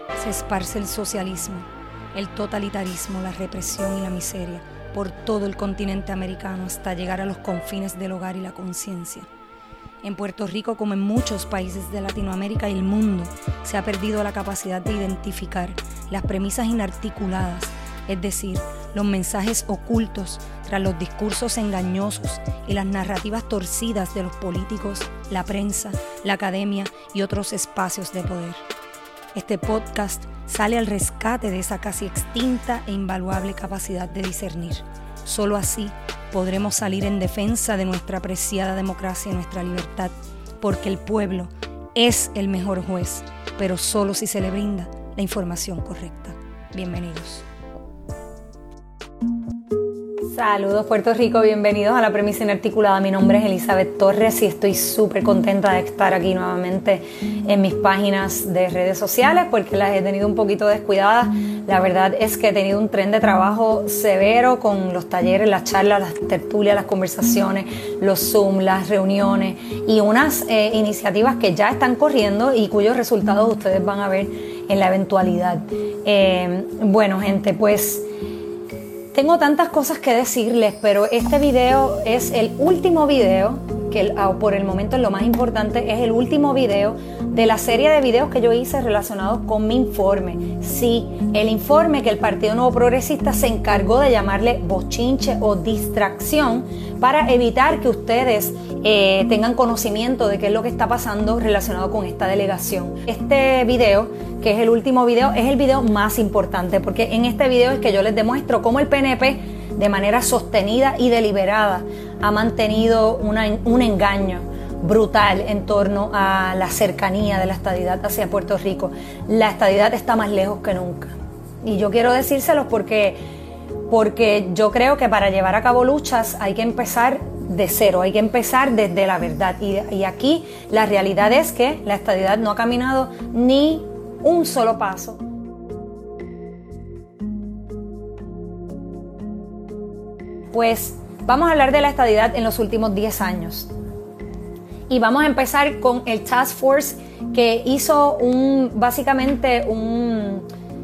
se esparce el socialismo, el totalitarismo, la represión y la miseria por todo el continente americano hasta llegar a los confines del hogar y la conciencia. En Puerto Rico, como en muchos países de Latinoamérica y el mundo, se ha perdido la capacidad de identificar las premisas inarticuladas, es decir, los mensajes ocultos tras los discursos engañosos y las narrativas torcidas de los políticos, la prensa, la academia y otros espacios de poder. Este podcast sale al rescate de esa casi extinta e invaluable capacidad de discernir. Solo así podremos salir en defensa de nuestra preciada democracia y nuestra libertad, porque el pueblo es el mejor juez, pero solo si se le brinda la información correcta. Bienvenidos. Saludos Puerto Rico, bienvenidos a La Premisa Inarticulada. Mi nombre es Elizabeth Torres y estoy súper contenta de estar aquí nuevamente en mis páginas de redes sociales porque las he tenido un poquito descuidadas. La verdad es que he tenido un tren de trabajo severo con los talleres, las charlas, las tertulias, las conversaciones, los Zoom, las reuniones y unas iniciativas que ya están corriendo y cuyos resultados ustedes van a ver en la eventualidad. Bueno, gente, pues tengo tantas cosas que decirles, pero este video es el último video, que por el momento es lo más importante, es el último video de la serie de videos que yo hice relacionados con mi informe. Sí, el informe que el Partido Nuevo Progresista se encargó de llamarle bochinche o distracción para evitar que ustedes tengan conocimiento de qué es lo que está pasando relacionado con esta delegación. Este video, que es el último video, es el video más importante porque en este video es que yo les demuestro cómo el PNP de manera sostenida y deliberada ha mantenido un engaño brutal en torno a la cercanía de la estadidad hacia Puerto Rico. La estadidad está más lejos que nunca y yo quiero decírselos porque yo creo que para llevar a cabo luchas hay que empezar de cero, hay que empezar desde la verdad y aquí la realidad es que la estadidad no ha caminado ni un solo paso. Pues vamos a hablar de la estadidad en los últimos 10 años. Y vamos a empezar con el Task Force que hizo básicamente un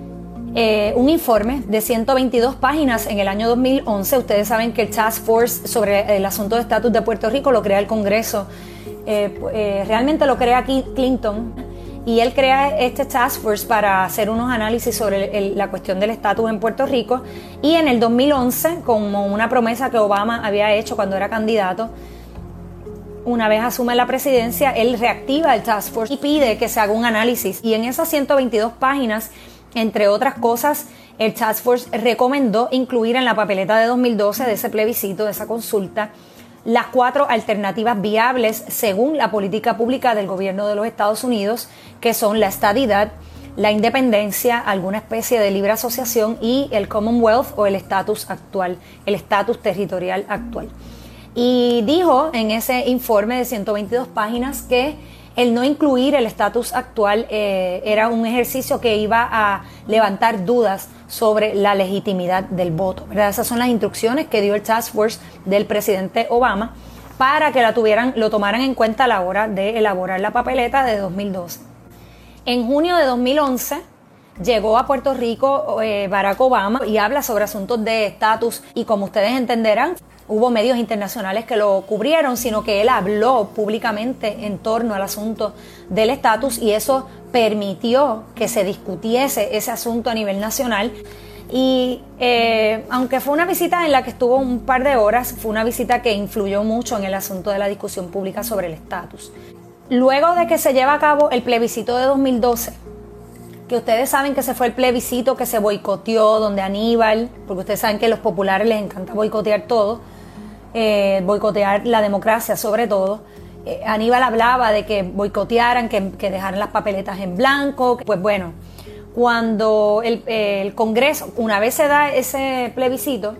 informe de 122 páginas en el año 2011. Ustedes saben que el Task Force sobre el asunto de estatus de Puerto Rico lo crea el Congreso. Realmente lo crea aquí Clinton. Y él crea este Task Force para hacer unos análisis sobre la cuestión del estatus en Puerto Rico. Y en el 2011, como una promesa que Obama había hecho cuando era candidato, una vez asume la presidencia, él reactiva el Task Force y pide que se haga un análisis. Y en esas 122 páginas, entre otras cosas, el Task Force recomendó incluir en la papeleta de 2012 de ese plebiscito, de esa consulta, las 4 alternativas viables según la política pública del gobierno de los Estados Unidos, que son la estadidad, la independencia, alguna especie de libre asociación y el Commonwealth o el estatus actual, el estatus territorial actual. Y dijo en ese informe de 122 páginas que el no incluir el estatus actual era un ejercicio que iba a levantar dudas sobre la legitimidad del voto, ¿verdad? Esas son las instrucciones que dio el Task Force del presidente Obama para que lo tomaran en cuenta a la hora de elaborar la papeleta de 2012. En junio de 2011 llegó a Puerto Rico Barack Obama y habla sobre asuntos de estatus y como ustedes entenderán, hubo medios internacionales que lo cubrieron, sino que él habló públicamente en torno al asunto del estatus y eso permitió que se discutiese ese asunto a nivel nacional. Y aunque fue una visita en la que estuvo un par de horas, fue una visita que influyó mucho en el asunto de la discusión pública sobre el estatus. Luego de que se lleva a cabo el plebiscito de 2012, que ustedes saben que ese fue el plebiscito que se boicoteó, donde Aníbal, porque ustedes saben que a los populares les encanta boicotear todo, boicotear la democracia sobre todo. Aníbal hablaba de que boicotearan, que dejaran las papeletas en blanco. Pues bueno, cuando el Congreso, una vez se da ese plebiscito,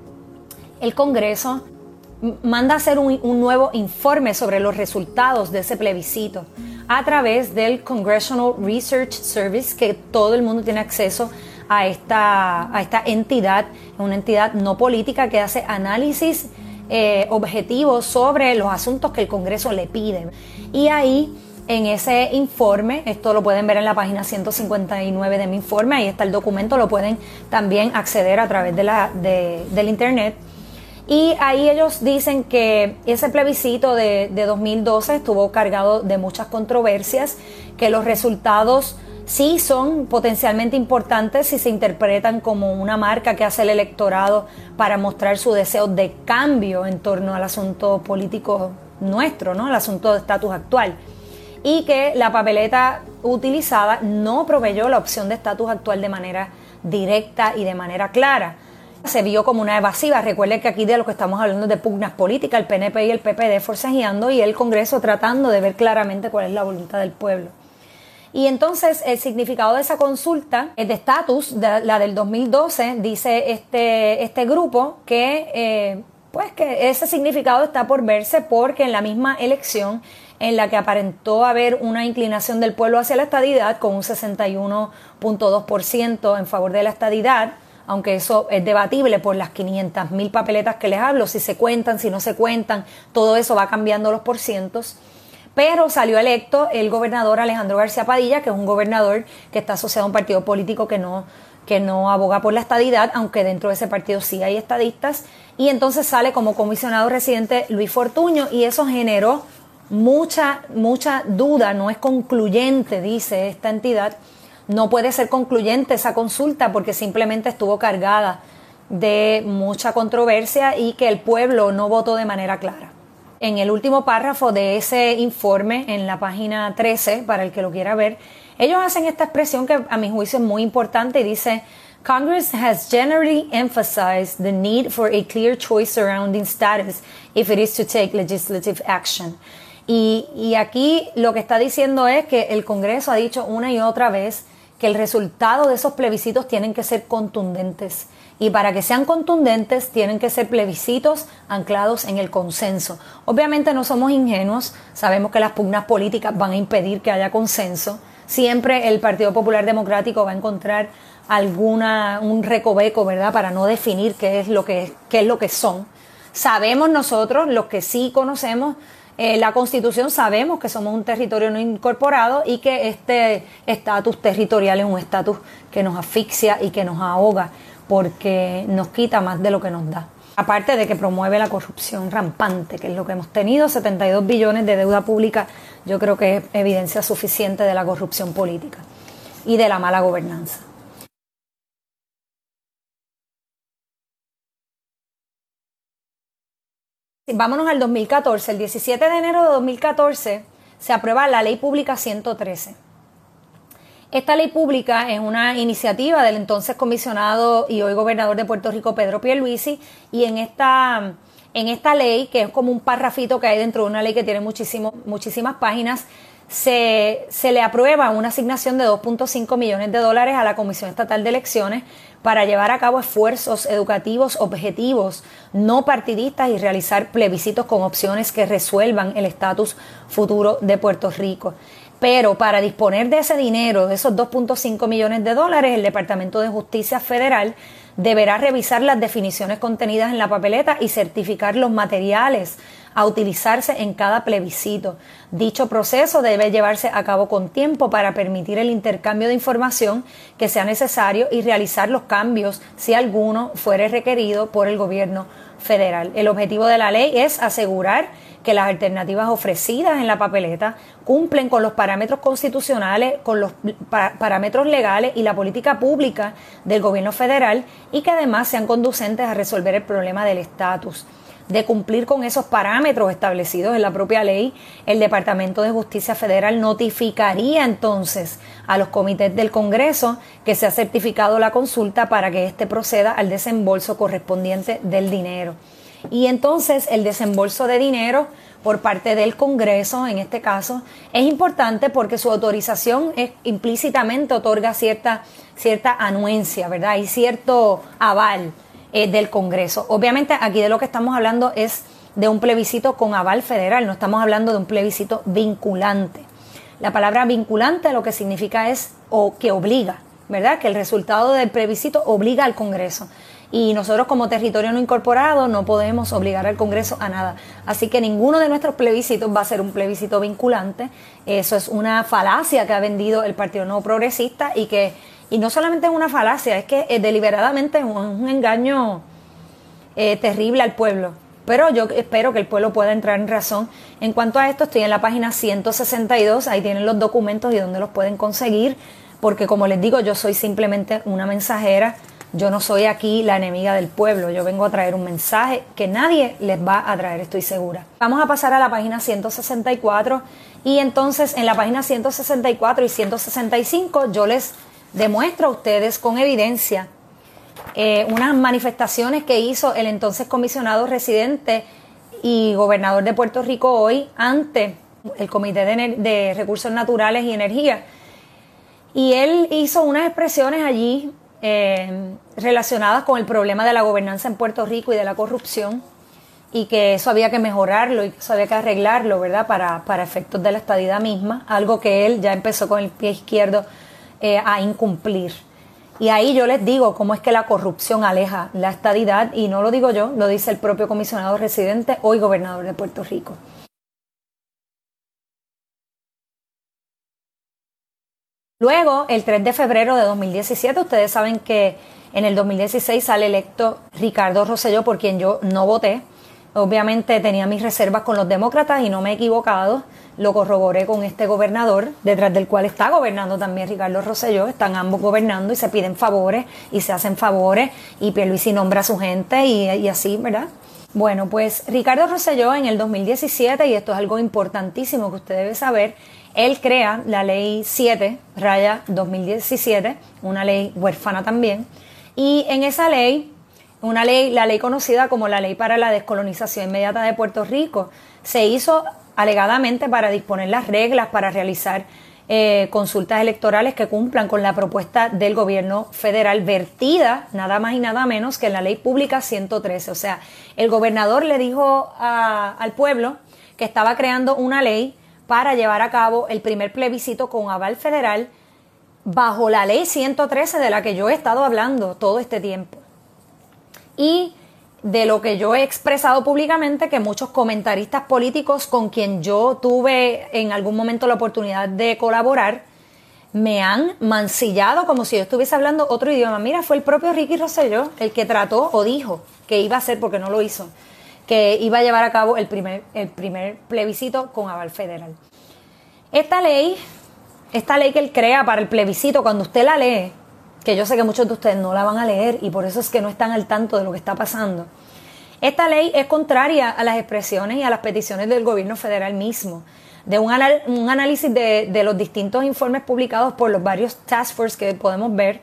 el Congreso manda a hacer un nuevo informe sobre los resultados de ese plebiscito a través del Congressional Research Service, que todo el mundo tiene acceso a esta entidad, una entidad no política que hace análisis objetivos sobre los asuntos que el Congreso le pide. Y ahí en ese informe, esto lo pueden ver en la página 159 de mi informe, ahí está el documento, lo pueden también acceder a través del internet. Y ahí ellos dicen que ese plebiscito de 2012 estuvo cargado de muchas controversias, que los resultados sí son potencialmente importantes si se interpretan como una marca que hace el electorado para mostrar su deseo de cambio en torno al asunto político nuestro, ¿no? El asunto de estatus actual. Y que la papeleta utilizada no proveyó la opción de estatus actual de manera directa y de manera clara. Se vio como una evasiva. Recuerden que aquí de lo que estamos hablando de pugnas políticas, el PNP y el PPD forcejeando y el Congreso tratando de ver claramente cuál es la voluntad del pueblo. Y entonces el significado de esa consulta de estatus, la del 2012, dice este grupo que que ese significado está por verse porque en la misma elección en la que aparentó haber una inclinación del pueblo hacia la estadidad con un 61.2% en favor de la estadidad, aunque eso es debatible por las 500,000 papeletas que les hablo, si se cuentan, si no se cuentan, todo eso va cambiando los porcientos. Pero salió electo el gobernador Alejandro García Padilla, que es un gobernador que está asociado a un partido político que no aboga por la estadidad, aunque dentro de ese partido sí hay estadistas, y entonces sale como comisionado residente Luis Fortuño, y eso generó mucha duda, no es concluyente, dice esta entidad, no puede ser concluyente esa consulta porque simplemente estuvo cargada de mucha controversia y que el pueblo no votó de manera clara. En el último párrafo de ese informe, en la página 13, para el que lo quiera ver, ellos hacen esta expresión que a mi juicio es muy importante y dice: Congress has generally emphasized the need for a clear choice surrounding status if it is to take legislative action. Y aquí lo que está diciendo es que el Congreso ha dicho una y otra vez que el resultado de esos plebiscitos tienen que ser contundentes. Y para que sean contundentes tienen que ser plebiscitos anclados en el consenso. Obviamente no somos ingenuos, sabemos que las pugnas políticas van a impedir que haya consenso. Siempre el Partido Popular Democrático va a encontrar un recoveco, ¿verdad?, para no definir qué es lo que son. Sabemos nosotros, los que sí conocemos la Constitución, sabemos que somos un territorio no incorporado y que este estatus territorial es un estatus que nos asfixia y que nos ahoga porque nos quita más de lo que nos da. Aparte de que promueve la corrupción rampante, que es lo que hemos tenido, 72 billones de deuda pública, yo creo que es evidencia suficiente de la corrupción política y de la mala gobernanza. Vámonos al 2014. El 17 de enero de 2014 se aprueba la Ley Pública 113. Esta ley pública es una iniciativa del entonces comisionado y hoy gobernador de Puerto Rico, Pedro Pierluisi, y en esta ley, que es como un parrafito que hay dentro de una ley que tiene muchísimas páginas, se le aprueba una asignación de $2.5 millones a la Comisión Estatal de Elecciones para llevar a cabo esfuerzos educativos objetivos, no partidistas, y realizar plebiscitos con opciones que resuelvan el estatus futuro de Puerto Rico. Pero para disponer de ese dinero, de esos $2.5 millones, el Departamento de Justicia Federal deberá revisar las definiciones contenidas en la papeleta y certificar los materiales a utilizarse en cada plebiscito. Dicho proceso debe llevarse a cabo con tiempo para permitir el intercambio de información que sea necesario y realizar los cambios si alguno fuere requerido por el gobierno federal. El objetivo de la ley es asegurar que las alternativas ofrecidas en la papeleta cumplen con los parámetros constitucionales, con los parámetros legales y la política pública del gobierno federal, y que además sean conducentes a resolver el problema del estatus. De cumplir con esos parámetros establecidos en la propia ley, el Departamento de Justicia Federal notificaría entonces a los comités del Congreso que se ha certificado la consulta para que éste proceda al desembolso correspondiente del dinero. Y entonces el desembolso de dinero por parte del Congreso, en este caso, es importante porque su autorización implícitamente otorga cierta anuencia, ¿verdad? Y cierto aval del Congreso. Obviamente aquí de lo que estamos hablando es de un plebiscito con aval federal, no estamos hablando de un plebiscito vinculante. La palabra vinculante lo que significa es que obliga, ¿verdad? Que el resultado del plebiscito obliga al Congreso. Y nosotros como territorio no incorporado no podemos obligar al Congreso a nada. Así que ninguno de nuestros plebiscitos va a ser un plebiscito vinculante. Eso es una falacia que ha vendido el Partido Nuevo Progresista y no solamente es una falacia, es que deliberadamente es un engaño terrible al pueblo. Pero yo espero que el pueblo pueda entrar en razón. En cuanto a esto, estoy en la página 162, ahí tienen los documentos y dónde los pueden conseguir, porque como les digo, yo soy simplemente una mensajera, yo no soy aquí la enemiga del pueblo, yo vengo a traer un mensaje que nadie les va a traer, estoy segura. Vamos a pasar a la página 164 y entonces en la página 164 y 165 yo les demuestro a ustedes con evidencia unas manifestaciones que hizo el entonces comisionado residente y gobernador de Puerto Rico hoy ante el Comité de Recursos Naturales y Energía. Y él hizo unas expresiones allí relacionadas con el problema de la gobernanza en Puerto Rico y de la corrupción, y que eso había que mejorarlo y que eso había que arreglarlo, ¿verdad? Para efectos de la estadidad misma, algo que él ya empezó con el pie izquierdo a incumplir. Y ahí yo les digo cómo es que la corrupción aleja la estadidad, y no lo digo yo, lo dice el propio comisionado residente, hoy gobernador de Puerto Rico. Luego, el 3 de febrero de 2017, ustedes saben que en el 2016 sale electo Ricardo Rosselló, por quien yo no voté. Obviamente tenía mis reservas con los demócratas y no me he equivocado. Lo corroboré con este gobernador, detrás del cual está gobernando también Ricardo Rosselló. Están ambos gobernando y se piden favores y se hacen favores y Pierluisi nombra a su gente y así, ¿verdad? Bueno, pues Ricardo Rosselló en el 2017, y esto es algo importantísimo que usted debe saber, él crea la ley 7/2017, una ley huérfana también, y en esa ley, la ley conocida como la Ley para la Descolonización Inmediata de Puerto Rico, se hizo alegadamente para disponer las reglas para realizar consultas electorales que cumplan con la propuesta del gobierno federal vertida nada más y nada menos que en la Ley Pública 113. O sea, el gobernador le dijo al pueblo que estaba creando una ley para llevar a cabo el primer plebiscito con aval federal bajo la Ley 113 de la que yo he estado hablando todo este tiempo. Y de lo que yo he expresado públicamente, que muchos comentaristas políticos con quien yo tuve en algún momento la oportunidad de colaborar, me han mancillado como si yo estuviese hablando otro idioma. Mira, fue el propio Ricky Rosselló el que trató o dijo que iba a hacer, porque no lo hizo, que iba a llevar a cabo el primer plebiscito con aval federal. Esta ley que él crea para el plebiscito, cuando usted la lee, que yo sé que muchos de ustedes no la van a leer y por eso es que no están al tanto de lo que está pasando. Esta ley es contraria a las expresiones y a las peticiones del gobierno federal mismo, de un análisis de los distintos informes publicados por los varios task force que podemos ver.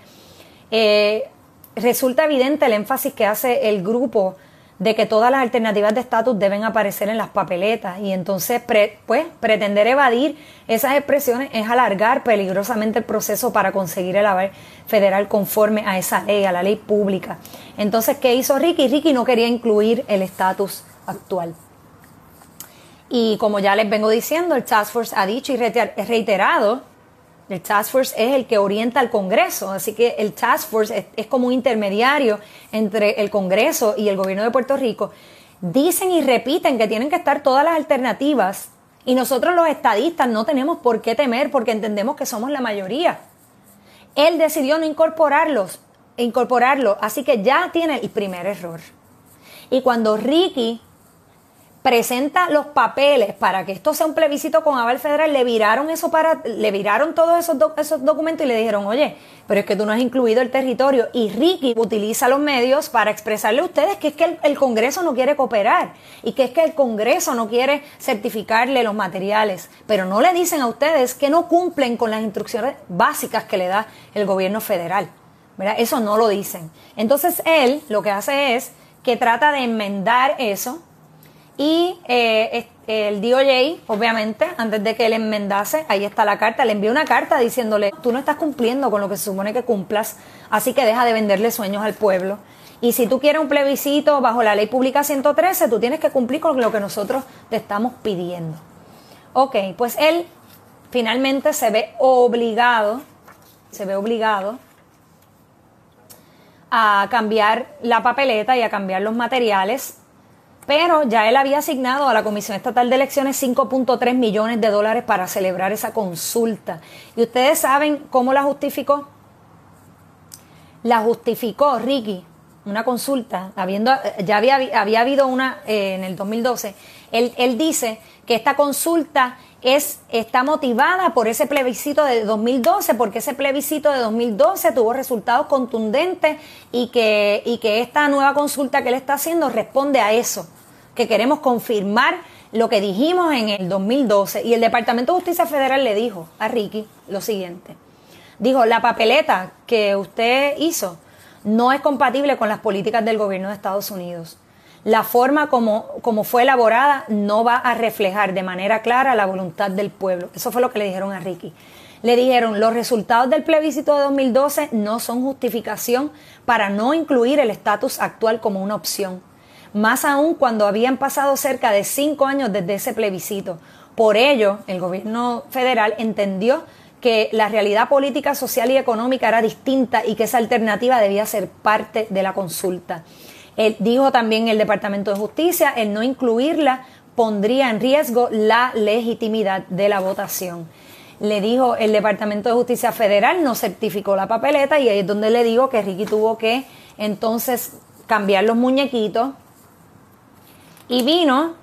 Resulta evidente el énfasis que hace el grupo de que todas las alternativas de estatus deben aparecer en las papeletas, y entonces pretender evadir esas expresiones es alargar peligrosamente el proceso para conseguir el aval federal conforme a esa ley, a la ley pública. Entonces, ¿qué hizo Ricky? Ricky no quería incluir el estatus actual. Y como ya les vengo diciendo, el Task Force ha dicho y reiterado, el Task Force es el que orienta al Congreso, así que el Task Force es como un intermediario entre el Congreso y el gobierno de Puerto Rico. Dicen y repiten que tienen que estar todas las alternativas, y nosotros los estadistas no tenemos por qué temer porque entendemos que somos la mayoría. Él decidió no incorporarlo, así que ya tiene el primer error. Y cuando Ricky presenta los papeles para que esto sea un plebiscito con aval federal, le viraron todos esos documentos y le dijeron, oye, pero es que tú no has incluido el territorio. Y Ricky utiliza los medios para expresarle a ustedes que es que el Congreso no quiere cooperar y que es que el Congreso no quiere certificarle los materiales, pero no le dicen a ustedes que no cumplen con las instrucciones básicas que le da el gobierno federal, ¿verdad? Eso no lo dicen. Entonces él lo que hace es que trata de enmendar eso. Y el DOJ, obviamente, antes de que él enmendase, ahí está la carta, le envió una carta diciéndole, tú no estás cumpliendo con lo que se supone que cumplas, así que deja de venderle sueños al pueblo. Y si tú quieres un plebiscito bajo la Ley Pública 113, tú tienes que cumplir con lo que nosotros te estamos pidiendo. Ok, pues él finalmente se ve obligado a cambiar la papeleta y a cambiar los materiales, pero ya él había asignado a la Comisión Estatal de Elecciones 5.3 millones de dólares para celebrar esa consulta. ¿Y ustedes saben cómo la justificó? La justificó, Ricky, una consulta, ya había habido una en el 2012. Él dice que esta consulta está motivada por ese plebiscito de 2012, porque ese plebiscito de 2012 tuvo resultados contundentes y que esta nueva consulta que él está haciendo responde a eso, que queremos confirmar lo que dijimos en el 2012. Y el Departamento de Justicia Federal le dijo a Ricky lo siguiente. Dijo, la papeleta que usted hizo no es compatible con las políticas del gobierno de Estados Unidos. La forma como fue elaborada no va a reflejar de manera clara la voluntad del pueblo. Eso fue lo que le dijeron a Ricky. Le dijeron, los resultados del plebiscito de 2012 no son justificación para no incluir el estatus actual como una opción. Más aún cuando habían pasado cerca de 5 años desde ese plebiscito. Por ello, el gobierno federal entendió que la realidad política, social y económica era distinta y que esa alternativa debía ser parte de la consulta. Dijo también el Departamento de Justicia, el no incluirla pondría en riesgo la legitimidad de la votación. Le dijo el Departamento de Justicia Federal, no certificó la papeleta, y ahí es donde le digo que Ricky tuvo que entonces cambiar los muñequitos y vino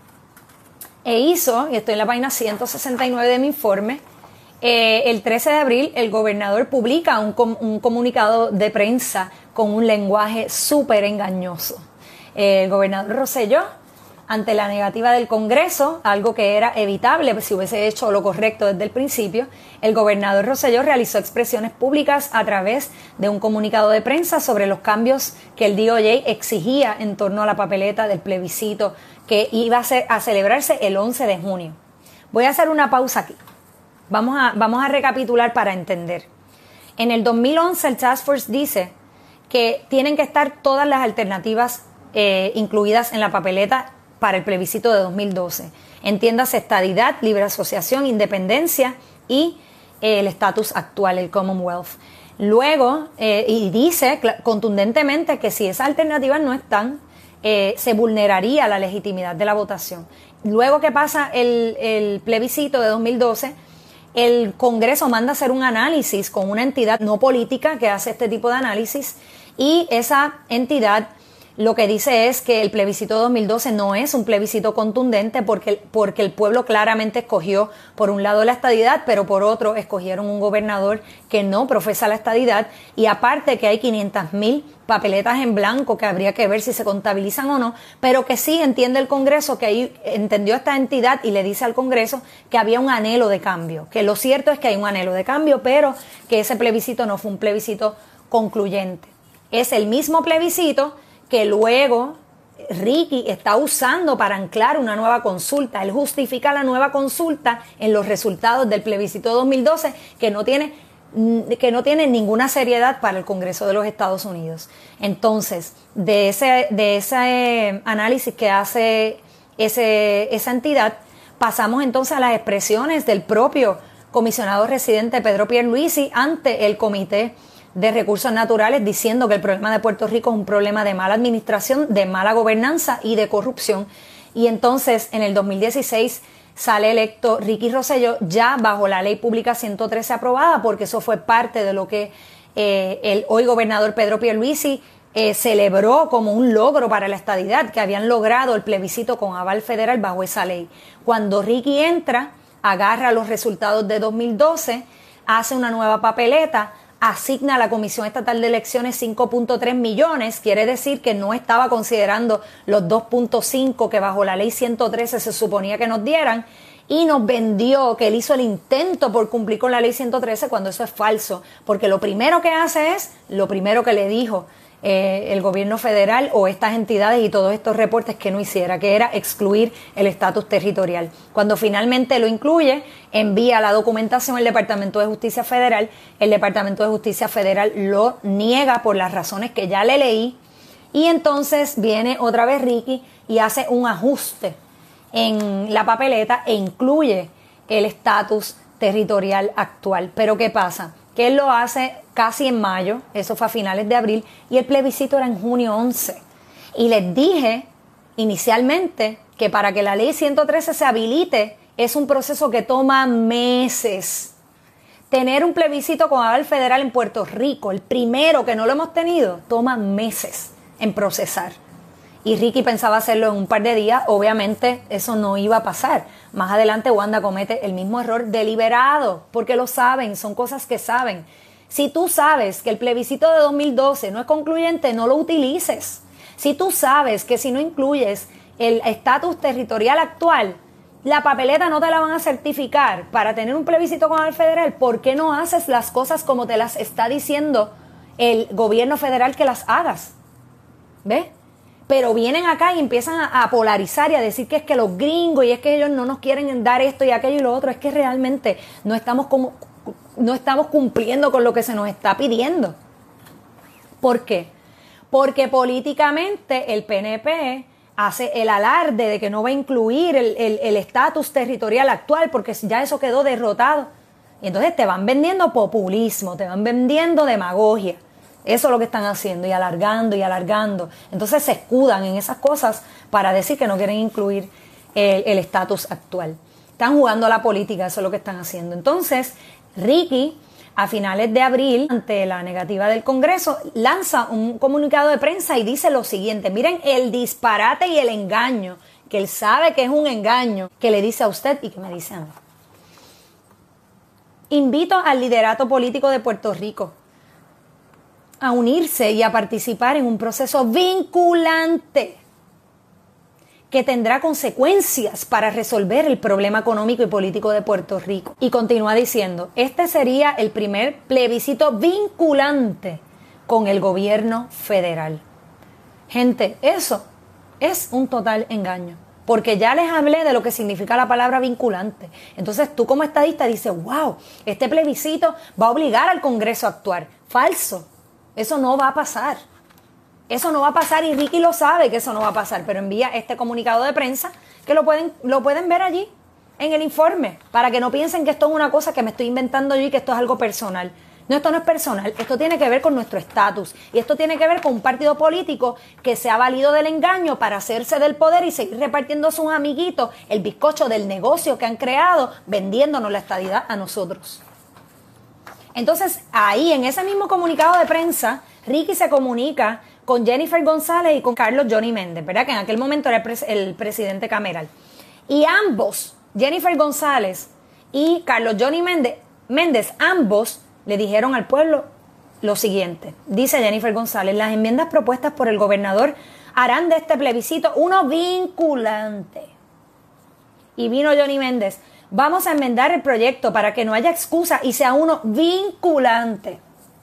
e hizo, y estoy en la página 169 de mi informe, el 13 de abril el gobernador publica un comunicado de prensa con un lenguaje súper engañoso. El gobernador Rosselló, ante la negativa del Congreso, algo que era evitable si hubiese hecho lo correcto desde el principio, el gobernador Rosselló realizó expresiones públicas a través de un comunicado de prensa sobre los cambios que el DOJ exigía en torno a la papeleta del plebiscito que iba a celebrarse el 11 de junio. Voy a hacer una pausa aquí. Vamos a recapitular para entender. En el 2011 el Task Force dice que tienen que estar todas las alternativas incluidas en la papeleta para el plebiscito de 2012. Entiéndase estadidad, libre asociación, independencia y el estatus actual, el Commonwealth. Luego, y dice contundentemente que si esas alternativas no están, se vulneraría la legitimidad de la votación. Luego que pasa el plebiscito de 2012, el Congreso manda a hacer un análisis con una entidad no política que hace este tipo de análisis, y esa entidad lo que dice es que el plebiscito de 2012 no es un plebiscito contundente porque el pueblo claramente escogió por un lado la estadidad, pero por otro escogieron un gobernador que no profesa la estadidad, y aparte que hay 500,000 papeletas en blanco que habría que ver si se contabilizan o no, pero que sí entiende el Congreso, que ahí entendió esta entidad y le dice al Congreso que había un anhelo de cambio, que lo cierto es que hay un anhelo de cambio, pero que ese plebiscito no fue un plebiscito concluyente. Es el mismo plebiscito que luego Ricky está usando para anclar una nueva consulta. Él justifica la nueva consulta en los resultados del plebiscito de 2012 que no tiene ninguna seriedad para el Congreso de los Estados Unidos. Entonces, de ese análisis que hace esa entidad, pasamos entonces a las expresiones del propio comisionado residente Pedro Pierluisi ante el Comité de Recursos Naturales, diciendo que el problema de Puerto Rico es un problema de mala administración, de mala gobernanza y de corrupción. Y entonces, en el 2016 sale electo Ricky Rosselló ya bajo la Ley Pública 113 aprobada, porque eso fue parte de lo que el hoy gobernador Pedro Pierluisi celebró como un logro para la estadidad, que habían logrado el plebiscito con aval federal bajo esa ley. Cuando Ricky entra, agarra los resultados de 2012, hace una nueva papeleta, asigna a la Comisión Estatal de Elecciones 5.3 millones, quiere decir que no estaba considerando los 2.5 que bajo la ley 113 se suponía que nos dieran, y nos vendió que él hizo el intento por cumplir con la ley 113, cuando eso es falso, porque lo primero que hace es lo primero que le dijo el gobierno federal o estas entidades y todos estos reportes que no hiciera, que era excluir el estatus territorial. Cuando finalmente lo incluye, envía la documentación al Departamento de Justicia Federal. El Departamento de Justicia Federal lo niega por las razones que ya le leí, y entonces viene otra vez Ricky y hace un ajuste en la papeleta e incluye el estatus territorial actual. Pero ¿qué pasa? que él lo hace casi en mayo, eso fue a finales de abril, y el plebiscito era en junio 11. Y les dije inicialmente que para que la ley 113 se habilite es un proceso que toma meses. Tener un plebiscito con aval federal en Puerto Rico, el primero que no lo hemos tenido, toma meses en procesar. Y Ricky pensaba hacerlo en un par de días, obviamente eso no iba a pasar. Más adelante Wanda comete el mismo error deliberado, porque lo saben, son cosas que saben. Si tú sabes que el plebiscito de 2012 no es concluyente, no lo utilices. Si tú sabes que si no incluyes el estatus territorial actual, la papeleta no te la van a certificar para tener un plebiscito con el federal, ¿por qué no haces las cosas como te las está diciendo el gobierno federal que las hagas? ¿Ves? Pero vienen acá y empiezan a polarizar y a decir que es que los gringos y es que ellos no nos quieren dar esto y aquello y lo otro. Es que realmente no estamos cumpliendo con lo que se nos está pidiendo. ¿Por qué? Porque políticamente el PNP hace el alarde de que no va a incluir el estatus territorial actual porque ya eso quedó derrotado. Y entonces te van vendiendo populismo, te van vendiendo demagogia. Eso es lo que están haciendo y alargando y alargando. Entonces se escudan en esas cosas para decir que no quieren incluir el estatus actual. Están jugando a la política, eso es lo que están haciendo. Entonces, Ricky, a finales de abril, ante la negativa del Congreso, lanza un comunicado de prensa y dice lo siguiente. Miren el disparate y el engaño, que él sabe que es un engaño, que le dice a usted y que me dice a mí. Invito al liderato político de Puerto Rico a unirse y a participar en un proceso vinculante que tendrá consecuencias para resolver el problema económico y político de Puerto Rico. Y continúa diciendo, este sería el primer plebiscito vinculante con el gobierno federal. Gente, eso es un total engaño, porque ya les hablé de lo que significa la palabra vinculante. Entonces tú como estadista dices, wow, este plebiscito va a obligar al Congreso a actuar. Falso. Eso no va a pasar. Eso no va a pasar y Ricky lo sabe que eso no va a pasar, pero envía este comunicado de prensa que lo pueden ver allí en el informe para que no piensen que esto es una cosa que me estoy inventando yo y que esto es algo personal. No, esto no es personal, esto tiene que ver con nuestro estatus y esto tiene que ver con un partido político que se ha valido del engaño para hacerse del poder y seguir repartiendo a sus amiguitos el bizcocho del negocio que han creado vendiéndonos la estadidad a nosotros. Entonces, ahí, en ese mismo comunicado de prensa, Ricky se comunica con Jennifer González y con Carlos Johnny Méndez, ¿verdad? Que en aquel momento era el presidente cameral. Y ambos, Jennifer González y Carlos Johnny Méndez, ambos le dijeron al pueblo lo siguiente. Dice Jennifer González, las enmiendas propuestas por el gobernador harán de este plebiscito uno vinculante. Y vino Johnny Méndez. Vamos a enmendar el proyecto para que no haya excusa y sea uno vinculante.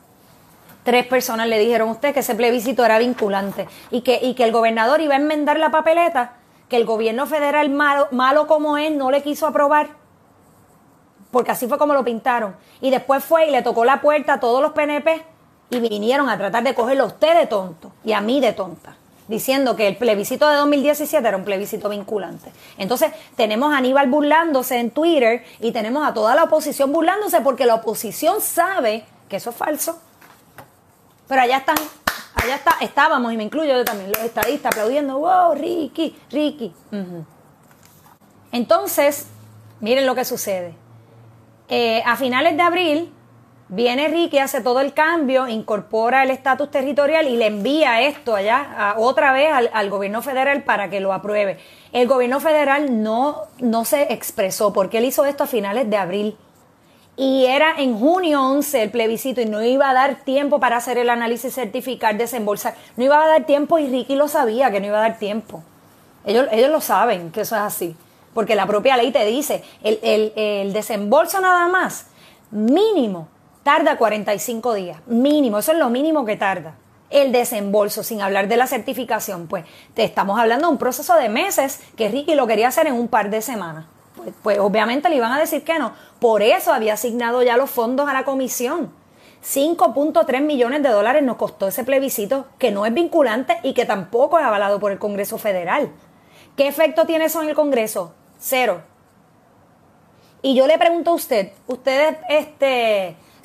3 personas le dijeron a usted que ese plebiscito era vinculante y que el gobernador iba a enmendar la papeleta, que el gobierno federal malo como es no le quiso aprobar, porque así fue como lo pintaron. Y después fue y le tocó la puerta a todos los PNP y vinieron a tratar de cogerlo a usted de tonto y a mí de tonta, diciendo que el plebiscito de 2017 era un plebiscito vinculante. Entonces tenemos a Aníbal burlándose en Twitter y tenemos a toda la oposición burlándose porque la oposición sabe que eso es falso. Pero allá estábamos, y me incluyo yo también, los estadistas aplaudiendo, wow, Ricky. Entonces, miren lo que sucede. A finales de abril, viene Ricky, hace todo el cambio, incorpora el estatus territorial y le envía esto allá otra vez al gobierno federal para que lo apruebe. El gobierno federal no se expresó porque él hizo esto a finales de abril. Y era en junio 11 el plebiscito y no iba a dar tiempo para hacer el análisis, certificar, desembolsar. No iba a dar tiempo y Ricky lo sabía que no iba a dar tiempo. Ellos lo saben que eso es así. Porque la propia ley te dice, el desembolso nada más, mínimo, tarda 45 días. Mínimo, eso es lo mínimo que tarda. El desembolso, sin hablar de la certificación, pues te estamos hablando de un proceso de meses que Ricky lo quería hacer en un par de semanas. Pues obviamente le iban a decir que no. Por eso había asignado ya los fondos a la comisión. 5.3 millones de dólares nos costó ese plebiscito que no es vinculante y que tampoco es avalado por el Congreso Federal. ¿Qué efecto tiene eso en el Congreso? 0. Y yo le pregunto a ustedes,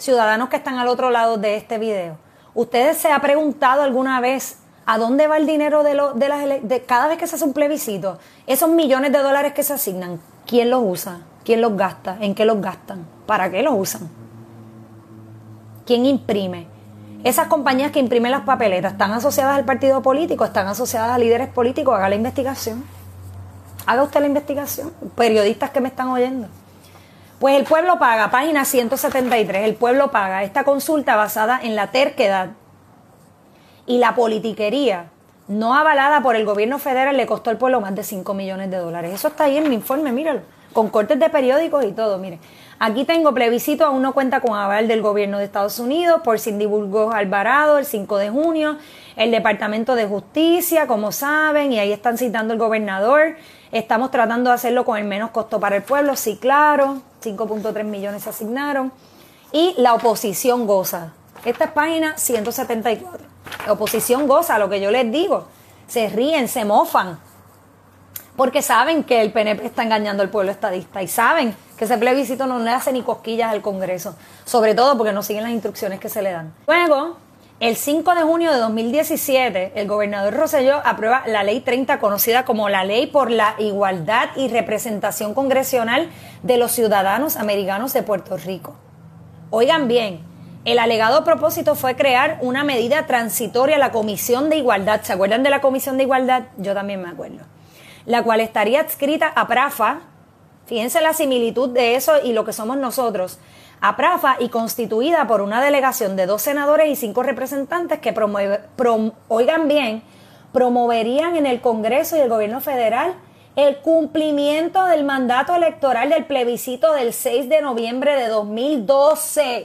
ciudadanos que están al otro lado de este video, ¿ustedes se ha preguntado alguna vez a dónde va el dinero de cada vez que se hace un plebiscito? Esos millones de dólares que se asignan, ¿quién los usa? ¿Quién los gasta? ¿En qué los gastan? ¿Para qué los usan? ¿Quién imprime? Esas compañías que imprimen las papeletas, ¿están asociadas al partido político? ¿Están asociadas a líderes políticos? Haga la investigación. Haga usted la investigación. Periodistas que me están oyendo. Pues el pueblo paga, página 173, el pueblo paga esta consulta basada en la terquedad y la politiquería no avalada por el gobierno federal le costó al pueblo más de 5 millones de dólares. Eso está ahí en mi informe, míralo, con cortes de periódicos y todo. Miren, aquí tengo plebiscito, aún no cuenta con aval del gobierno de Estados Unidos por Cindy Burgos Alvarado el 5 de junio, el Departamento de Justicia, como saben, y ahí están citando el gobernador. Estamos tratando de hacerlo con el menos costo para el pueblo, sí, claro, 5.3 millones se asignaron. Y la oposición goza. Esta es página 174. La oposición goza, lo que yo les digo. Se ríen, se mofan. Porque saben que el PNP está engañando al pueblo estadista. Y saben que ese plebiscito no le hace ni cosquillas al Congreso. Sobre todo porque no siguen las instrucciones que se le dan. Luego, el 5 de junio de 2017, el gobernador Rosselló aprueba la Ley 30, conocida como la Ley por la Igualdad y Representación Congresional de los Ciudadanos Americanos de Puerto Rico. Oigan bien, el alegado propósito fue crear una medida transitoria a la Comisión de Igualdad. ¿Se acuerdan de la Comisión de Igualdad? Yo también me acuerdo. La cual estaría adscrita a PRAFA. Fíjense la similitud de eso y lo que somos nosotros. A PRAFA y constituida por una delegación de 2 senadores y 5 representantes que oigan bien, promoverían en el Congreso y el gobierno federal el cumplimiento del mandato electoral del plebiscito del 6 de noviembre de 2012.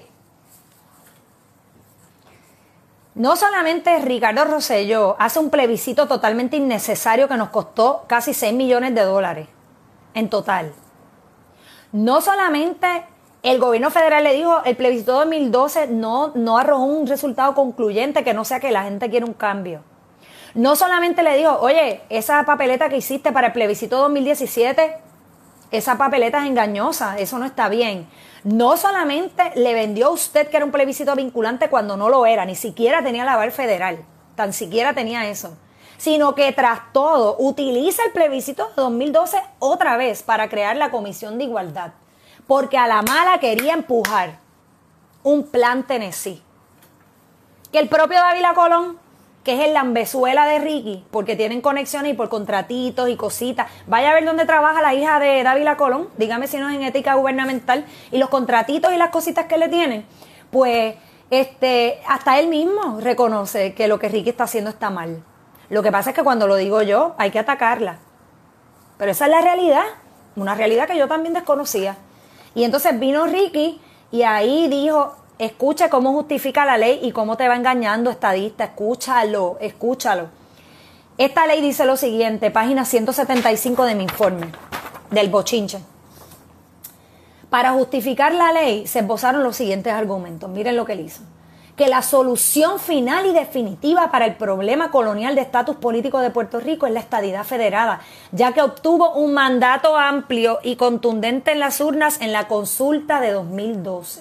No solamente Ricardo Rosselló hace un plebiscito totalmente innecesario que nos costó casi 6 millones de dólares en total. No solamente el gobierno federal le dijo, el plebiscito 2012 no arrojó un resultado concluyente que no sea que la gente quiere un cambio. No solamente le dijo, oye, esa papeleta que hiciste para el plebiscito 2017, esa papeleta es engañosa, eso no está bien. No solamente le vendió a usted que era un plebiscito vinculante cuando no lo era, ni siquiera tenía el aval federal, tan siquiera tenía eso, sino que tras todo utiliza el plebiscito de 2012 otra vez para crear la Comisión de Igualdad, porque a la mala quería empujar un plan Tennessee. Que el propio Dávila Colón, que es el lambezuela de Ricky, porque tienen conexiones y por contratitos y cositas. Vaya a ver dónde trabaja la hija de Dávila Colón, dígame si no es en ética gubernamental, y los contratitos y las cositas que le tienen, pues hasta él mismo reconoce que lo que Ricky está haciendo está mal. Lo que pasa es que cuando lo digo yo, hay que atacarla. Pero esa es la realidad, una realidad que yo también desconocía. Y entonces vino Ricky y ahí dijo, escucha cómo justifica la ley y cómo te va engañando estadista, escúchalo. Esta ley dice lo siguiente, página 175 de mi informe, del bochinche. Para justificar la ley se esbozaron los siguientes argumentos, miren lo que él hizo. Que la solución final y definitiva para el problema colonial de estatus político de Puerto Rico es la estadidad federada, ya que obtuvo un mandato amplio y contundente en las urnas en la consulta de 2012.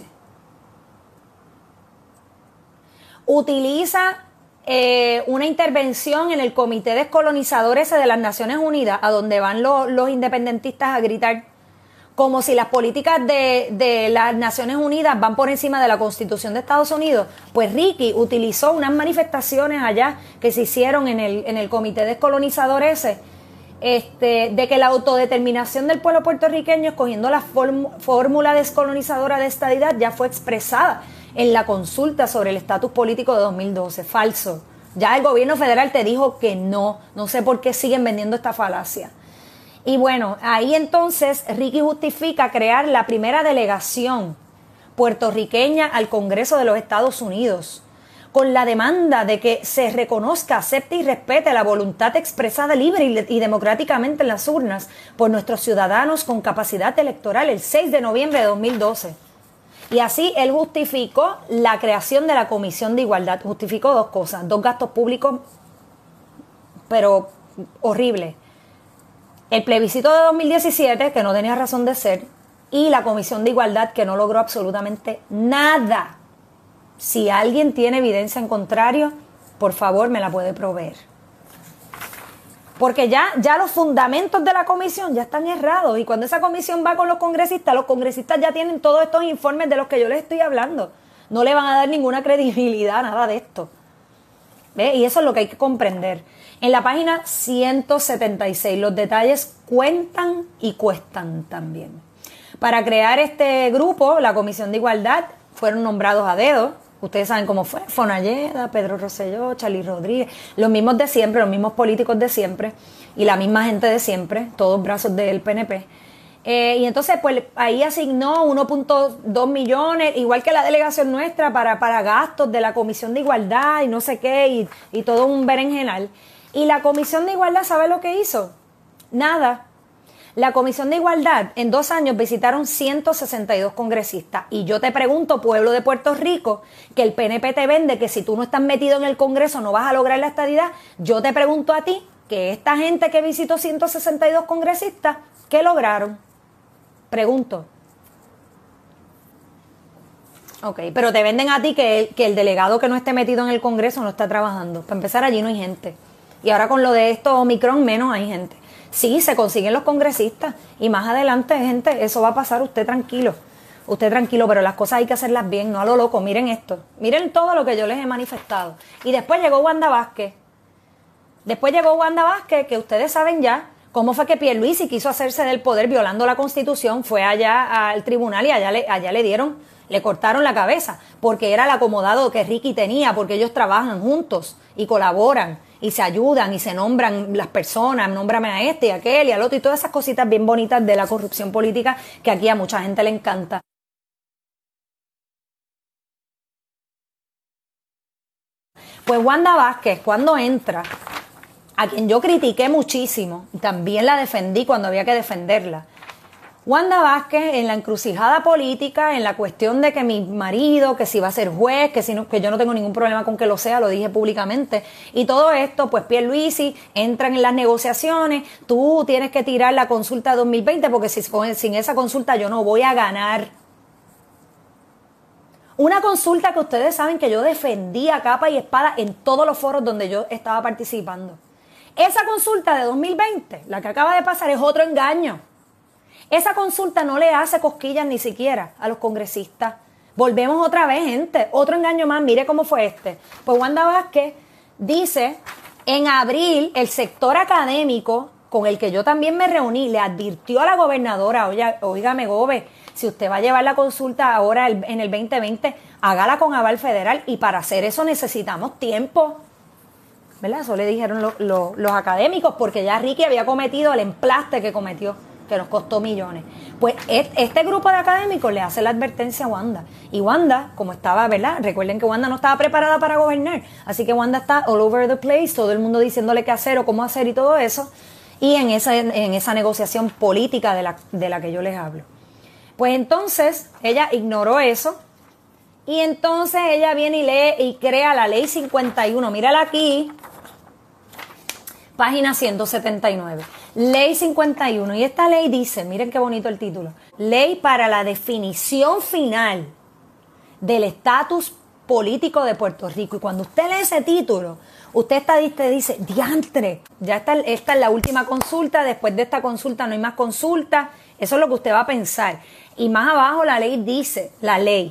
Utiliza una intervención en el Comité Descolonizador ese de las Naciones Unidas, a donde van los independentistas a gritar, como si las políticas de las Naciones Unidas van por encima de la Constitución de Estados Unidos. Pues Ricky utilizó unas manifestaciones allá que se hicieron en el Comité Descolonizador ese, de que la autodeterminación del pueblo puertorriqueño, escogiendo la fórmula descolonizadora de estadidad, ya fue expresada en la consulta sobre el estatus político de 2012. Falso. Ya el gobierno federal te dijo que no. No sé por qué siguen vendiendo esta falacia. Y bueno, ahí entonces Ricky justifica crear la primera delegación puertorriqueña al Congreso de los Estados Unidos, con la demanda de que se reconozca, acepte y respete la voluntad expresada libre y democráticamente en las urnas por nuestros ciudadanos con capacidad electoral el 6 de noviembre de 2012. Y así él justificó la creación de la Comisión de Igualdad. Justificó 2 cosas, 2 gastos públicos, pero horribles. El plebiscito de 2017, que no tenía razón de ser, y la Comisión de Igualdad, que no logró absolutamente nada. Si alguien tiene evidencia en contrario, por favor me la puede proveer. Porque ya los fundamentos de la comisión ya están errados, y cuando esa comisión va con los congresistas ya tienen todos estos informes de los que yo les estoy hablando. No le van a dar ninguna credibilidad a nada de esto. ¿Ve? Y eso es lo que hay que comprender. En la página 176, los detalles cuentan y cuestan también. Para crear este grupo, la Comisión de Igualdad, fueron nombrados a dedo. Ustedes saben cómo fue: Fonalleda, Pedro Rosselló, Charlie Rodríguez, los mismos de siempre, los mismos políticos de siempre y la misma gente de siempre, todos brazos del PNP. Y entonces pues ahí asignó 1.2 millones, igual que la delegación nuestra, para gastos de la Comisión de Igualdad y no sé qué, y todo un berenjenal. Y la Comisión de Igualdad, ¿sabe lo que hizo? Nada. La Comisión de Igualdad en 2 años visitaron 162 congresistas. Y yo te pregunto, pueblo de Puerto Rico, que el PNP te vende que si tú no estás metido en el Congreso no vas a lograr la estadidad. Yo te pregunto a ti, que esta gente que visitó 162 congresistas, ¿qué lograron? Pregunto. Ok, pero te venden a ti que el delegado que no esté metido en el Congreso no está trabajando. Para empezar, allí no hay gente. Y ahora con lo de esto Omicron menos hay gente. Sí, se consiguen los congresistas y más adelante, gente, eso va a pasar. Usted tranquilo, pero las cosas hay que hacerlas bien, no a lo loco. Miren esto, miren todo lo que yo les he manifestado. Y después llegó Wanda Vázquez. Que ustedes saben ya cómo fue que Pierluisi quiso hacerse del poder violando la Constitución. Fue allá al tribunal y allá le cortaron la cabeza, porque era el acomodado que Ricky tenía, porque ellos trabajan juntos y colaboran y se ayudan y se nombran las personas, nómbrame a este y a aquel y al otro, y todas esas cositas bien bonitas de la corrupción política que aquí a mucha gente le encanta. Pues Wanda Vázquez, cuando entra, a quien yo critiqué muchísimo, y también la defendí cuando había que defenderla, Wanda Vázquez, en la encrucijada política, en la cuestión de que mi marido, que si va a ser juez, que yo no tengo ningún problema con que lo sea, lo dije públicamente, y todo esto, pues Pierluisi entran en las negociaciones, tú tienes que tirar la consulta de 2020 porque sin esa consulta yo no voy a ganar. Una consulta que ustedes saben que yo defendí a capa y espada en todos los foros donde yo estaba participando. Esa consulta de 2020, la que acaba de pasar, es otro engaño. Esa consulta no le hace cosquillas ni siquiera a los congresistas. Volvemos otra vez, gente. Otro engaño más. Mire cómo fue este. Pues Wanda Vázquez dice, en abril, el sector académico, con el que yo también me reuní, le advirtió a la gobernadora: óigame, gobe, si usted va a llevar la consulta ahora en el 2020, hágala con aval federal, y para hacer eso necesitamos tiempo. ¿Verdad? Eso le dijeron los académicos, porque ya Ricky había cometido el emplaste que cometió, que nos costó millones. Pues este grupo de académicos le hace la advertencia a Wanda. Y Wanda, como estaba, ¿verdad? Recuerden que Wanda no estaba preparada para gobernar. Así que Wanda está all over the place, todo el mundo diciéndole qué hacer o cómo hacer y todo eso. Y en esa negociación política de la que yo les hablo. Pues entonces, ella ignoró eso. Y entonces ella viene y lee y crea la ley 51. Mírala aquí. Página 179. Ley 51. Y esta ley dice, miren qué bonito el título: Ley para la definición final del estatus político de Puerto Rico. Y cuando usted lee ese título, usted dice, diantre, ya esta es la última consulta, después de esta consulta no hay más consulta. Eso es lo que usted va a pensar. Y más abajo la ley dice, la ley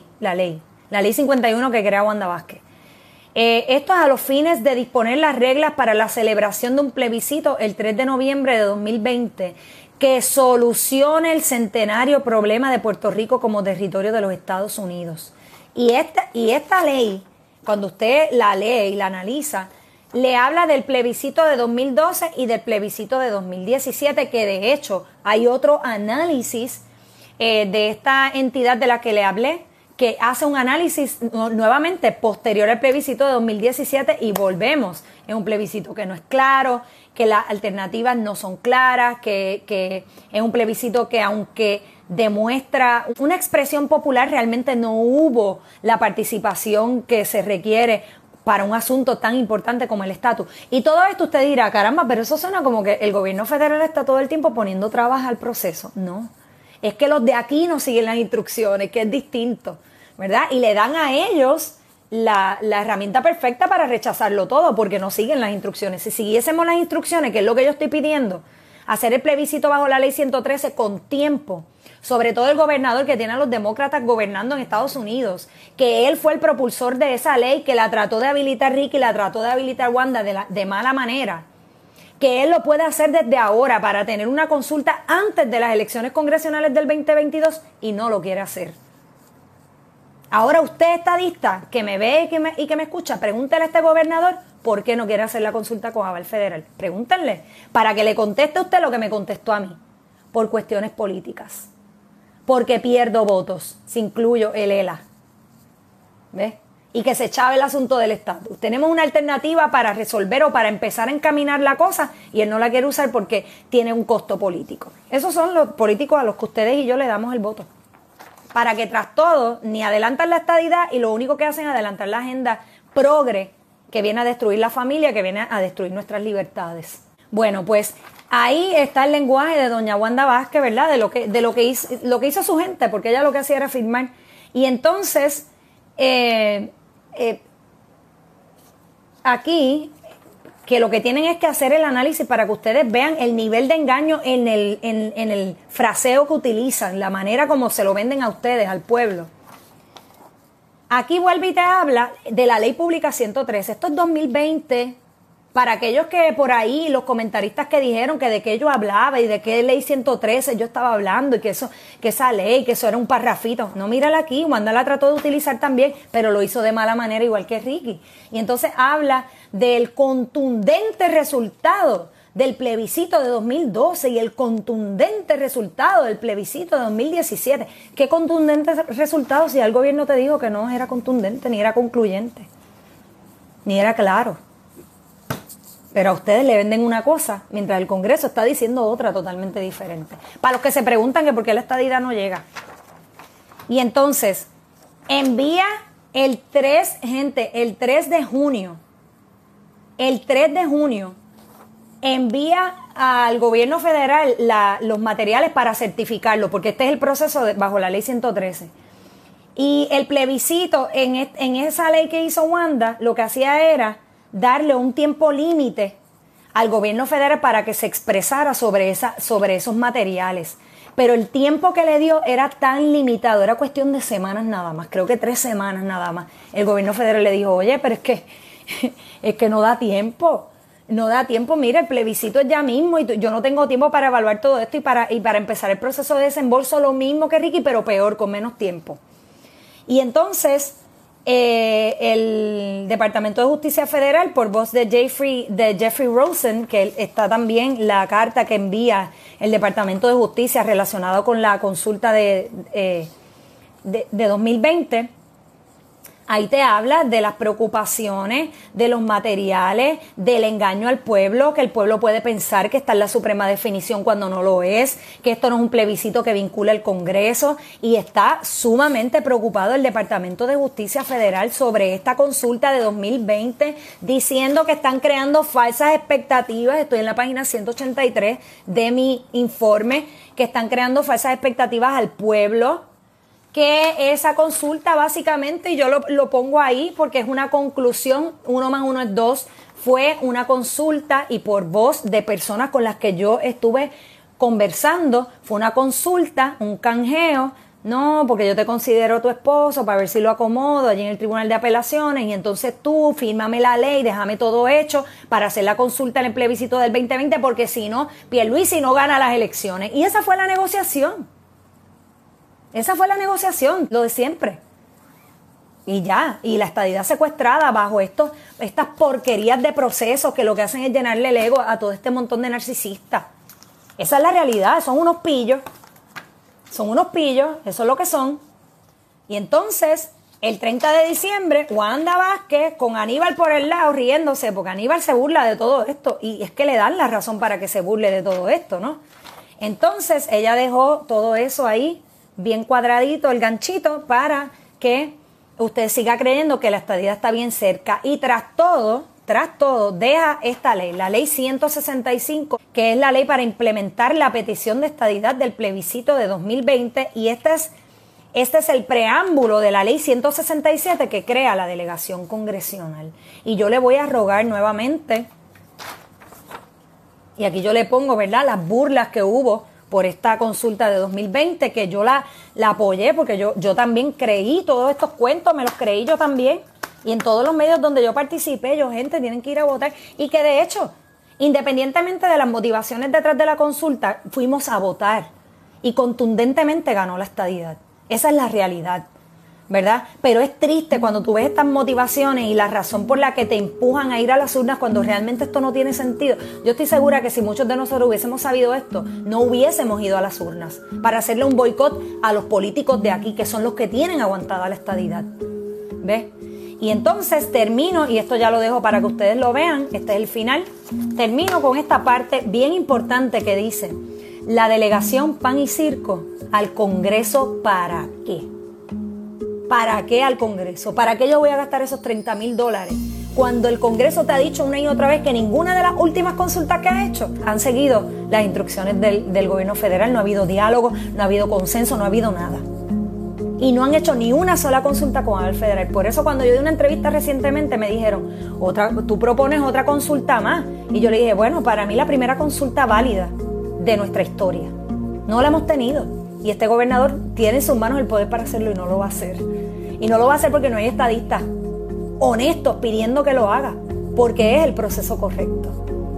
51 que crea Wanda Vázquez. Esto es a los fines de disponer las reglas para la celebración de un plebiscito el 3 de noviembre de 2020 que solucione el centenario problema de Puerto Rico como territorio de los Estados Unidos. Y esta ley, cuando usted la lee y la analiza, le habla del plebiscito de 2012 y del plebiscito de 2017, que de hecho hay otro análisis de esta entidad de la que le hablé, que hace un análisis nuevamente posterior al plebiscito de 2017, y volvemos en un plebiscito que no es claro, que las alternativas no son claras, que es un plebiscito que, aunque demuestra una expresión popular, realmente no hubo la participación que se requiere para un asunto tan importante como el estatus. Y todo esto usted dirá, caramba, pero eso suena como que el gobierno federal está todo el tiempo poniendo trabas al proceso. No. Es que los de aquí no siguen las instrucciones, que es distinto, ¿verdad? Y le dan a ellos la herramienta perfecta para rechazarlo todo, porque no siguen las instrucciones. Si siguiésemos las instrucciones, que es lo que yo estoy pidiendo, hacer el plebiscito bajo la ley 113 con tiempo, sobre todo el gobernador que tiene a los demócratas gobernando en Estados Unidos, que él fue el propulsor de esa ley, que la trató de habilitar Ricky, la trató de habilitar Wanda de mala manera, que él lo puede hacer desde ahora para tener una consulta antes de las elecciones congresionales del 2022 y no lo quiere hacer. Ahora usted, estadista, que me ve y que me escucha, pregúntele a este gobernador por qué no quiere hacer la consulta con aval federal. Pregúntenle, para que le conteste a usted lo que me contestó a mí, por cuestiones políticas. Porque pierdo votos, si incluyo el ELA. ¿Ves? Y que se chave el asunto del estatus. Tenemos una alternativa para resolver o para empezar a encaminar la cosa y él no la quiere usar porque tiene un costo político. Esos son los políticos a los que ustedes y yo le damos el voto. Para que tras todo ni adelantan la estadidad y lo único que hacen es adelantar la agenda progre que viene a destruir la familia, que viene a destruir nuestras libertades. Bueno, pues ahí está el lenguaje de doña Wanda Vázquez, ¿verdad? De lo que hizo su gente, porque ella lo que hacía era firmar. Y entonces, aquí, que lo que tienen es que hacer el análisis para que ustedes vean el nivel de engaño en el fraseo que utilizan, la manera como se lo venden a ustedes, al pueblo. Aquí vuelve y te habla de la ley pública 113. Esto es 2020. Para aquellos que por ahí, los comentaristas que dijeron que de qué yo hablaba y de qué ley 113 yo estaba hablando y que esa ley, que eso era un parrafito. No, mírala aquí, Wanda la trató de utilizar también, pero lo hizo de mala manera igual que Ricky. Y entonces habla del contundente resultado del plebiscito de 2012 y el contundente resultado del plebiscito de 2017. ¿Qué contundente resultado si el gobierno te dijo que no era contundente, ni era concluyente, ni era claro? Pero a ustedes le venden una cosa, mientras el Congreso está diciendo otra totalmente diferente. Para los que se preguntan que por qué la estadidad no llega. Y entonces, envía el 3 de junio, envía al gobierno federal los materiales para certificarlo, porque este es el proceso bajo la ley 113. Y el plebiscito, en esa ley que hizo Wanda, lo que hacía era darle un tiempo límite al gobierno federal para que se expresara sobre esos materiales. Pero el tiempo que le dio era tan limitado, era cuestión de semanas nada más, creo que 3 semanas nada más. El gobierno federal le dijo, oye, pero es que no da tiempo. No da tiempo, mira, el plebiscito es ya mismo y yo no tengo tiempo para evaluar todo esto y para empezar el proceso de desembolso lo mismo que Ricky, pero peor, con menos tiempo. Y entonces el Departamento de Justicia Federal, por voz de Jeffrey Rosen, que está también la carta que envía el Departamento de Justicia relacionado con la consulta de 2020, ahí te habla de las preocupaciones, de los materiales, del engaño al pueblo, que el pueblo puede pensar que está en la suprema definición cuando no lo es, que esto no es un plebiscito que vincula el Congreso, y está sumamente preocupado el Departamento de Justicia Federal sobre esta consulta de 2020, diciendo que están creando falsas expectativas. Estoy en la página 183 de mi informe, que están creando falsas expectativas al pueblo, que esa consulta básicamente, y yo lo pongo ahí porque es una conclusión, 1 más 1 es 2, fue una consulta y por voz de personas con las que yo estuve conversando, fue una consulta, un canjeo, no, porque yo te considero tu esposo para ver si lo acomodo allí en el Tribunal de Apelaciones y entonces tú fírmame la ley, déjame todo hecho para hacer la consulta en el plebiscito del 2020 porque si no, Pierluisi no gana las elecciones. Y esa fue la negociación. Esa fue la negociación, lo de siempre. Y ya, y la estadidad secuestrada bajo estas porquerías de procesos que lo que hacen es llenarle el ego a todo este montón de narcisistas. Esa es la realidad, son unos pillos. Son unos pillos, eso es lo que son. Y entonces, el 30 de diciembre, Wanda Vázquez con Aníbal por el lado riéndose, porque Aníbal se burla de todo esto. Y es que le dan la razón para que se burle de todo esto, ¿no? Entonces, ella dejó todo eso ahí, bien cuadradito, el ganchito, para que usted siga creyendo que la estadidad está bien cerca. Y tras todo, tras todo, deja esta ley, la ley 165, que es la ley para implementar la petición de estadidad del plebiscito de 2020, y este es el preámbulo de la ley 167 que crea la delegación congresional. Y yo le voy a rogar nuevamente, y aquí yo le pongo, ¿verdad?, las burlas que hubo por esta consulta de 2020, que yo la apoyé, porque yo también creí todos estos cuentos, me los creí yo también. Y en todos los medios donde yo participé, gente, tienen que ir a votar. Y que de hecho, independientemente de las motivaciones detrás de la consulta, fuimos a votar. Y contundentemente ganó la estadidad. Esa es la realidad, ¿verdad? Pero es triste cuando tú ves estas motivaciones y la razón por la que te empujan a ir a las urnas cuando realmente esto no tiene sentido. Yo estoy segura que si muchos de nosotros hubiésemos sabido esto, no hubiésemos ido a las urnas para hacerle un boicot a los políticos de aquí, que son los que tienen aguantada la estadidad. ¿Ves? Y entonces termino, y esto ya lo dejo para que ustedes lo vean, este es el final, termino con esta parte bien importante que dice: la delegación Pan y Circo al Congreso, ¿para qué? ¿Para qué al Congreso? ¿Para qué yo voy a gastar esos $30,000 cuando el Congreso te ha dicho una y otra vez que ninguna de las últimas consultas que has hecho han seguido las instrucciones del gobierno federal? No ha habido diálogo, no ha habido consenso, no ha habido nada. Y no han hecho ni una sola consulta con el federal. Por eso cuando yo di una entrevista recientemente me dijeron, tú propones otra consulta más. Y yo le dije, bueno, para mí la primera consulta válida de nuestra historia. No la hemos tenido. Y este gobernador tiene en sus manos el poder para hacerlo y no lo va a hacer. Y no lo va a hacer porque no hay estadistas honestos pidiendo que lo haga, porque es el proceso correcto.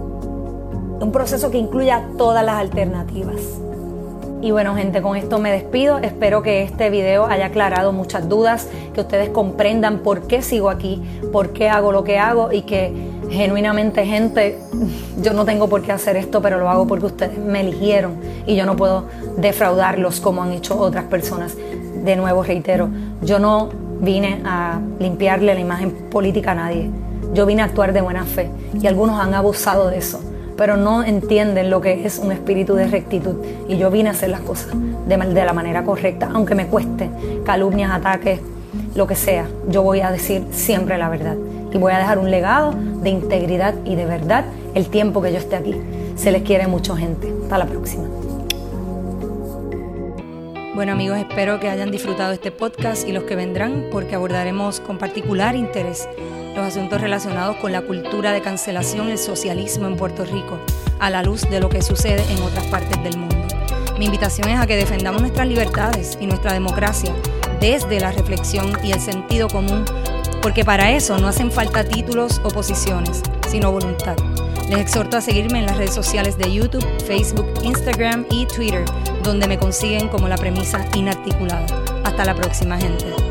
Un proceso que incluya todas las alternativas. Y bueno, gente, con esto me despido. Espero que este video haya aclarado muchas dudas, que ustedes comprendan por qué sigo aquí, por qué hago lo que hago, y que genuinamente, gente, yo no tengo por qué hacer esto, pero lo hago porque ustedes me eligieron y yo no puedo defraudarlos como han hecho otras personas. De nuevo reitero, yo no vine a limpiarle la imagen política a nadie. Yo vine a actuar de buena fe y algunos han abusado de eso, pero no entienden lo que es un espíritu de rectitud, y yo vine a hacer las cosas de la manera correcta, aunque me cueste calumnias, ataques, lo que sea. Yo voy a decir siempre la verdad y voy a dejar un legado de integridad y de verdad el tiempo que yo esté aquí. Se les quiere mucho, gente. Hasta la próxima. Bueno, amigos, espero que hayan disfrutado este podcast y los que vendrán, porque abordaremos con particular interés los asuntos relacionados con la cultura de cancelación y el socialismo en Puerto Rico, a la luz de lo que sucede en otras partes del mundo. Mi invitación es a que defendamos nuestras libertades y nuestra democracia desde la reflexión y el sentido común, porque para eso no hacen falta títulos o posiciones, sino voluntad. Les exhorto a seguirme en las redes sociales de YouTube, Facebook, Instagram y Twitter, donde me consiguen como La Premisa Inarticulada. Hasta la próxima, gente.